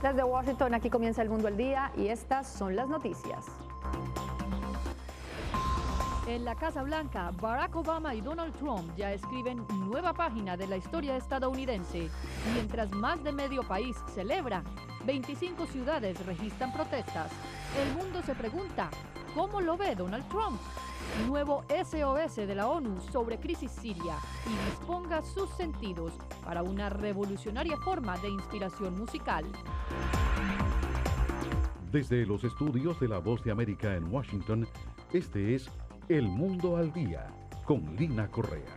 Desde Washington, aquí comienza El Mundo al Día y estas son las noticias. En la Casa Blanca, Barack Obama y Donald Trump ya escriben nueva página de la historia estadounidense. Mientras más de medio país celebra, 25 ciudades registran protestas. El mundo se pregunta, ¿cómo lo ve Donald Trump? Nuevo SOS de la ONU sobre crisis siria y disponga sus sentidos para una revolucionaria forma de inspiración musical. Desde los estudios de La Voz de América en Washington, este es El Mundo al Día, con Lina Correa.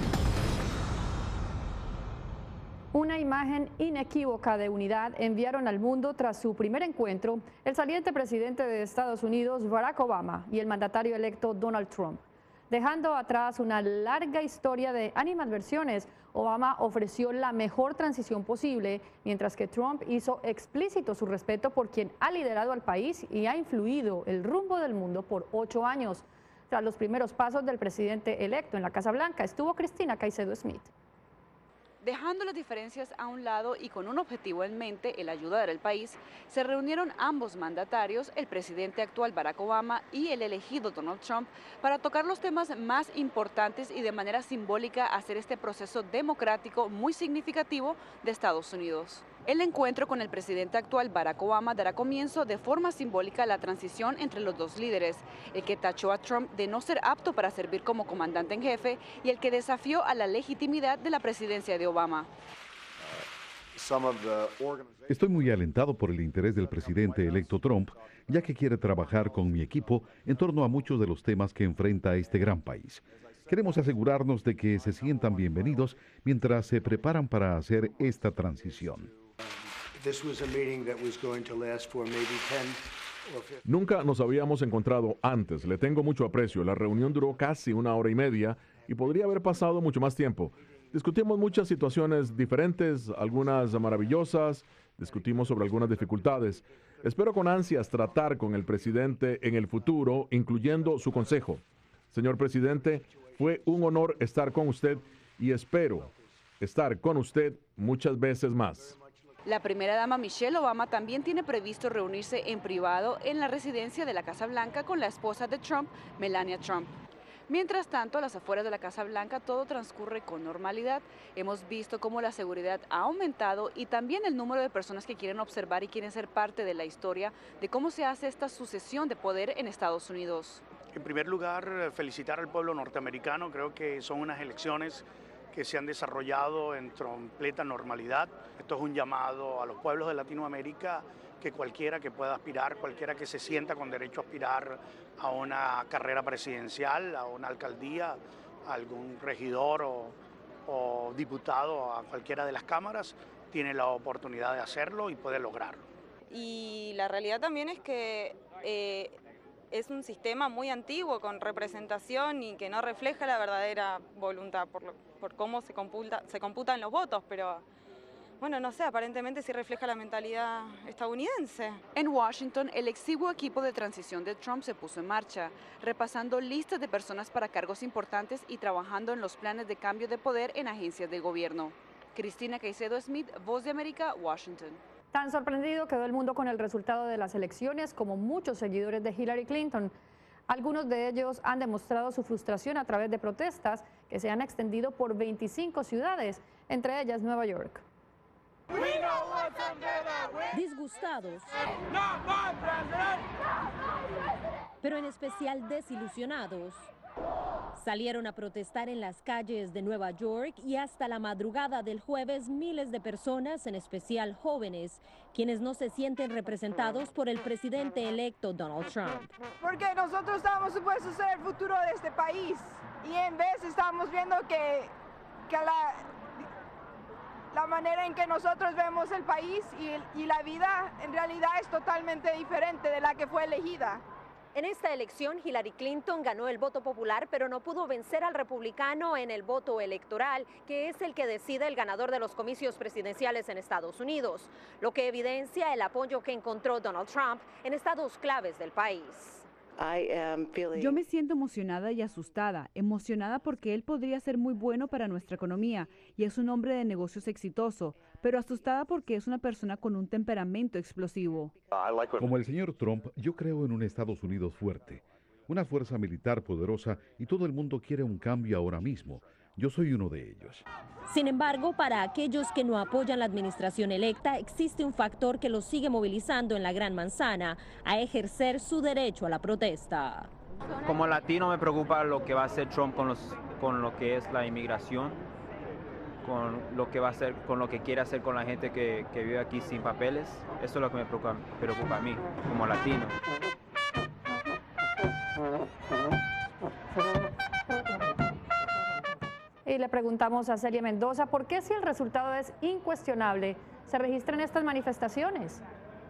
Una imagen inequívoca de unidad enviaron al mundo tras su primer encuentro el saliente presidente de Estados Unidos, Barack Obama, y el mandatario electo Donald Trump. Dejando atrás una larga historia de animadversiones, Obama ofreció la mejor transición posible, mientras que Trump hizo explícito su respeto por quien ha liderado al país y ha influido el rumbo del mundo por 8 años. Tras los primeros pasos del presidente electo en la Casa Blanca estuvo Cristina Caicedo Smith. Dejando las diferencias a un lado y con un objetivo en mente, el ayudar al país, se reunieron ambos mandatarios, el presidente actual Barack Obama y el elegido Donald Trump, para tocar los temas más importantes y de manera simbólica hacer este proceso democrático muy significativo de Estados Unidos. El encuentro con el presidente actual Barack Obama dará comienzo de forma simbólica a la transición entre los dos líderes, el que tachó a Trump de no ser apto para servir como comandante en jefe y el que desafió a la legitimidad de la presidencia de Obama. Estoy muy alentado por el interés del presidente electo Trump, ya que quiere trabajar con mi equipo en torno a muchos de los temas que enfrenta este gran país. Queremos asegurarnos de que se sientan bienvenidos mientras se preparan para hacer esta transición. Nunca nos habíamos encontrado antes. Le tengo mucho aprecio. La reunión duró casi 1 hora y media y podría haber pasado mucho más tiempo. Discutimos muchas situaciones diferentes, algunas maravillosas, discutimos sobre algunas dificultades. Espero con ansias tratar con el presidente en el futuro, incluyendo su consejo. Señor presidente, fue un honor estar con usted y espero estar con usted muchas veces más. La primera dama Michelle Obama también tiene previsto reunirse en privado en la residencia de la Casa Blanca con la esposa de Trump, Melania Trump. Mientras tanto, a las afueras de la Casa Blanca todo transcurre con normalidad. Hemos visto cómo la seguridad ha aumentado y también el número de personas que quieren observar y quieren ser parte de la historia de cómo se hace esta sucesión de poder en Estados Unidos. En primer lugar, felicitar al pueblo norteamericano. Creo que son unas elecciones que se han desarrollado en completa normalidad. Esto es un llamado a los pueblos de Latinoamérica que cualquiera que pueda aspirar, cualquiera que se sienta con derecho a aspirar a una carrera presidencial, a una alcaldía, a algún regidor o diputado a cualquiera de las cámaras, tiene la oportunidad de hacerlo y puede lograrlo. Y la realidad también es que es un sistema muy antiguo con representación y que no refleja la verdadera voluntad por cómo se computan los votos, pero bueno, no sé, aparentemente sí refleja la mentalidad estadounidense. En Washington, el exiguo equipo de transición de Trump se puso en marcha, repasando listas de personas para cargos importantes y trabajando en los planes de cambio de poder en agencias del gobierno. Cristina Caicedo Smith, Voz de América, Washington. Tan sorprendido quedó el mundo con el resultado de las elecciones como muchos seguidores de Hillary Clinton. Algunos de ellos han demostrado su frustración a través de protestas que se han extendido por 25 ciudades, entre ellas Nueva York. Disgustados, pero en especial desilusionados, salieron a protestar en las calles de Nueva York y hasta la madrugada del jueves miles de personas, en especial jóvenes, quienes no se sienten representados por el presidente electo Donald Trump. Porque nosotros estábamos supuestos a ser el futuro de este país y en vez estamos viendo que la manera en que nosotros vemos el país y la vida en realidad es totalmente diferente de la que fue elegida. En esta elección, Hillary Clinton ganó el voto popular, pero no pudo vencer al republicano en el voto electoral, que es el que decide el ganador de los comicios presidenciales en Estados Unidos, lo que evidencia el apoyo que encontró Donald Trump en estados claves del país. Yo me siento emocionada y asustada. Emocionada porque él podría ser muy bueno para nuestra economía y es un hombre de negocios exitoso, pero asustada porque es una persona con un temperamento explosivo. Como el señor Trump, yo creo en un Estados Unidos fuerte, una fuerza militar poderosa y todo el mundo quiere un cambio ahora mismo. Yo soy uno de ellos. Sin embargo, para aquellos que no apoyan la administración electa, existe un factor que los sigue movilizando en la Gran Manzana a ejercer su derecho a la protesta. Como latino me preocupa lo que va a hacer Trump con lo que es la inmigración, con lo que va a hacer, con lo que quiere hacer con la gente que vive aquí sin papeles. Eso es lo que me preocupa a mí, como latino. Y le preguntamos a Celia Mendoza, ¿por qué si el resultado es incuestionable se registran estas manifestaciones?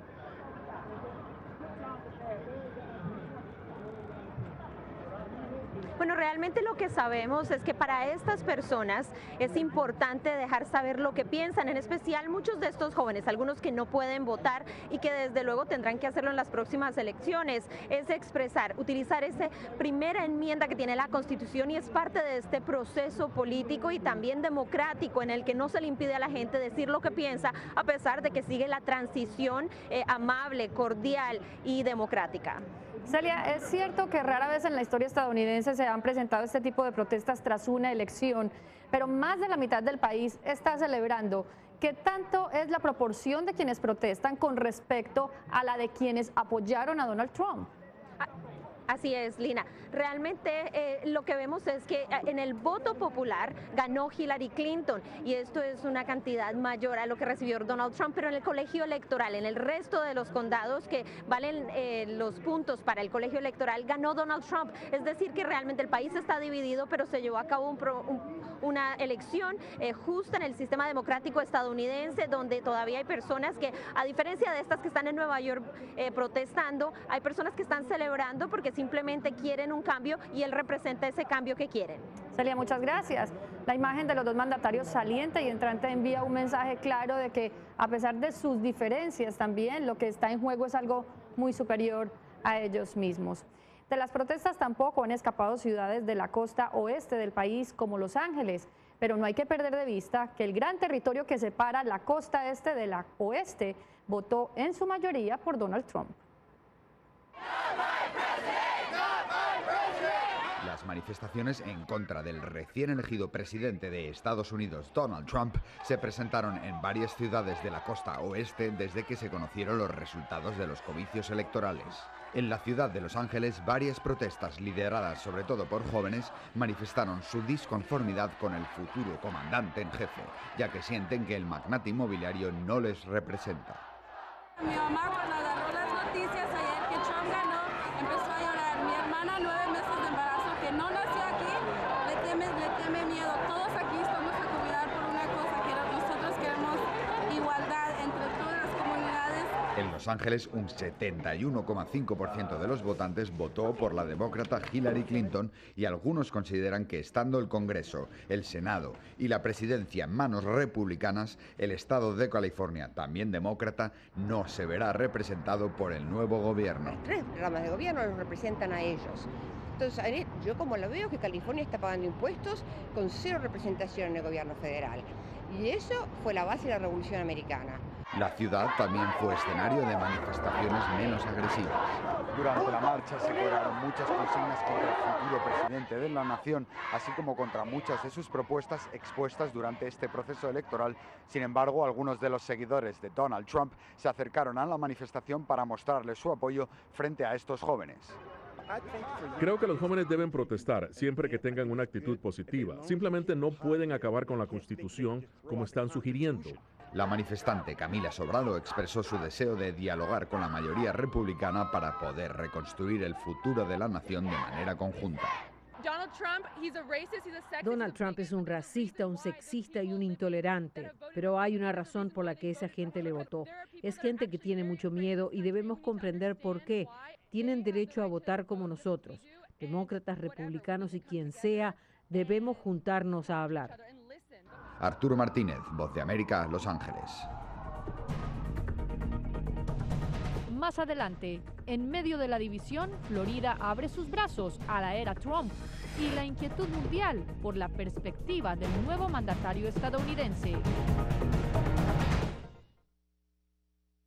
Bueno, realmente lo que sabemos es que para estas personas es importante dejar saber lo que piensan, en especial muchos de estos jóvenes, algunos que no pueden votar y que desde luego tendrán que hacerlo en las próximas elecciones, es expresar, utilizar esa primera enmienda que tiene la Constitución y es parte de este proceso político y también democrático en el que no se le impide a la gente decir lo que piensa a pesar de que sigue la transición amable, cordial y democrática. Celia, es cierto que rara vez en la historia estadounidense se han presentado este tipo de protestas tras una elección, pero más de la mitad del país está celebrando. ¿Qué tanto es la proporción de quienes protestan con respecto a la de quienes apoyaron a Donald Trump? Así es, Lina. Realmente lo que vemos es que en el voto popular ganó Hillary Clinton y esto es una cantidad mayor a lo que recibió Donald Trump, pero en el colegio electoral, en el resto de los condados que valen los puntos para el colegio electoral, ganó Donald Trump. Es decir, que realmente el país está dividido, pero se llevó a cabo una elección justa en el sistema democrático estadounidense, donde todavía hay personas que, a diferencia de estas que están en Nueva York protestando, hay personas que están celebrando porque simplemente quieren un cambio y él representa ese cambio que quieren. Celia, muchas gracias. La imagen de los dos mandatarios saliente y entrante envía un mensaje claro de que a pesar de sus diferencias también lo que está en juego es algo muy superior a ellos mismos. De las protestas tampoco han escapado ciudades de la costa oeste del país como Los Ángeles, pero no hay que perder de vista que el gran territorio que separa la costa este de la oeste votó en su mayoría por Donald Trump. Las manifestaciones en contra del recién elegido presidente de Estados Unidos, Donald Trump, se presentaron en varias ciudades de la costa oeste desde que se conocieron los resultados de los comicios electorales. En la ciudad de Los Ángeles, varias protestas lideradas sobre todo por jóvenes manifestaron su disconformidad con el futuro comandante en jefe, ya que sienten que el magnate inmobiliario no les representa. Mi mamá cuando agarró las noticias ayer que Trump ganó, empezó a llorar. Mi hermana, 9 meses de embarazo, que no nació aquí, le teme miedo. Todos aquí estamos a cuidar por una cosa, que nosotros queremos igualdad entre todas las comunidades. En Los Ángeles, un 71,5% de los votantes votó por la demócrata Hillary Clinton y algunos consideran que estando el Congreso, el Senado y la presidencia en manos republicanas, el estado de California, también demócrata, no se verá representado por el nuevo gobierno. Las 3 ramas de gobierno los representan a ellos. Entonces, yo como lo veo, que California está pagando impuestos con 0 representación en el gobierno federal. Y eso fue la base de la Revolución Americana. La ciudad también fue escenario de manifestaciones menos agresivas. Durante la marcha se cobraron muchas consignas contra el futuro presidente de la nación, así como contra muchas de sus propuestas expuestas durante este proceso electoral. Sin embargo, algunos de los seguidores de Donald Trump se acercaron a la manifestación para mostrarle su apoyo frente a estos jóvenes. Creo que los jóvenes deben protestar siempre que tengan una actitud positiva. Simplemente no pueden acabar con la Constitución como están sugiriendo. La manifestante Camila Sobrado expresó su deseo de dialogar con la mayoría republicana para poder reconstruir el futuro de la nación de manera conjunta. Donald Trump es un racista, un sexista y un intolerante, pero hay una razón por la que esa gente le votó. Es gente que tiene mucho miedo y debemos comprender por qué. Tienen derecho a votar como nosotros. Demócratas, republicanos y quien sea, debemos juntarnos a hablar. Arturo Martínez, Voz de América, Los Ángeles. Más adelante, En medio de la división, Florida abre sus brazos a la era Trump y la inquietud mundial por la perspectiva del nuevo mandatario estadounidense.